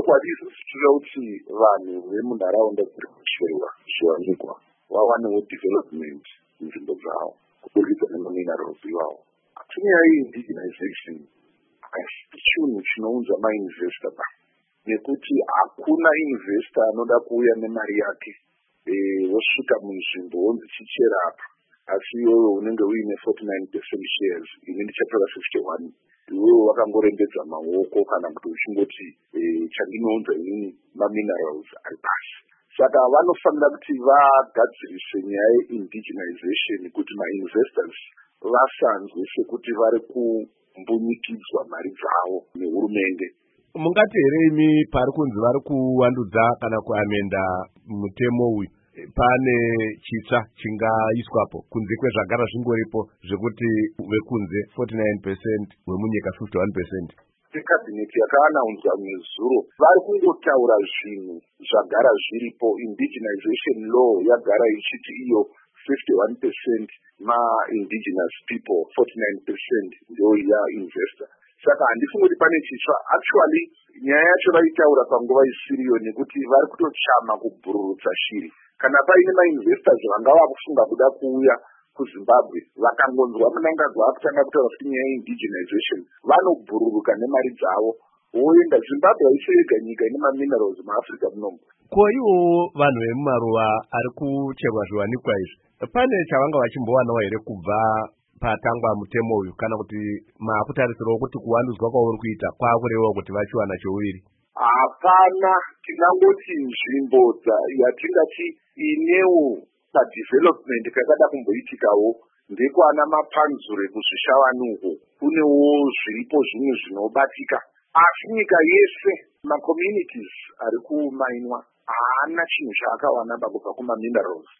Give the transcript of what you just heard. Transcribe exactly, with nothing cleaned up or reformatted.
chokwadi isusu kuti vanhu vemunharaunda dziri kucherwa zviwanikwa vawanewo development munzvimbo dzavo kuburikidza nemaminerals iwawo. Tinyaya indigenization chinhu chinounza mainvesta ba nekuti hakuna investor anoda kuuya nemari yake wosvika munzvimbo wonzi chichera apa, asi iwewe unenge uine forty-nine percent shares, ini ndichatora fifty-one. Iwewe wakangorembedza maoko kana kuti uchingoti chandinounza inini maminerals ari pasi. Saka vanofanira kuti vagadzirise nyaya indigenization kuti mainvestors vasanzwe sekuti vari kumbunyikidzwa mari dzavo nehurumende. Mungati here imi pari kunzi vari kuwandudza kana kuamenda mutemo uyu pane chitsva chingaiswapo kunze kwezvagara zvingoripo zvekuti vekunze forty-nine percent vemunyika fifty-one percent? Kabineti yakaanaunzwa nezuro vari kungotaura zvinhu zvagara zviripo. Indigenization law yagara ichiti iyo fifty-one percent ma-indigenous people, forty-nine percent ndio ya-investor. Saka handifungi kuti pane chitsva. Actually, nyaya yacho vaitaura panguva isiriyo nekuti vari kutochama kubhururutsa shiri. Kana paine mainvestors vanga vakufunga kuda kuuya kuZimbabwe vakangonzwa munangagwa akutanga kutaura kuti nyaya indigenization vanobhururuka nemari dzavo voenda. Zimbabwe haisi yega nyika ine maminerals muAfrica munomu. Ko ivo vanhu vemumaruva ari kucherwa zviwanikwa izvi, pane chavanga vachimbowanawo here kubva patangwa mutemo uyu, kana kuti maakutarisirawo kuti kuwandudzwa kwauri kuita kwakurevawo kuti vachiwana cheuviri? Hapana, tinangoti nzvimbo yatingati inewo padevelopment kakada kumboitikawo ndekwana mapanzure kuzvishawanuko, kunewo zviripo zvimwe zvinobatika. Asi nyika yese macommunities ari kumainwa haana chinhu chaakawana kubva kumaminerals.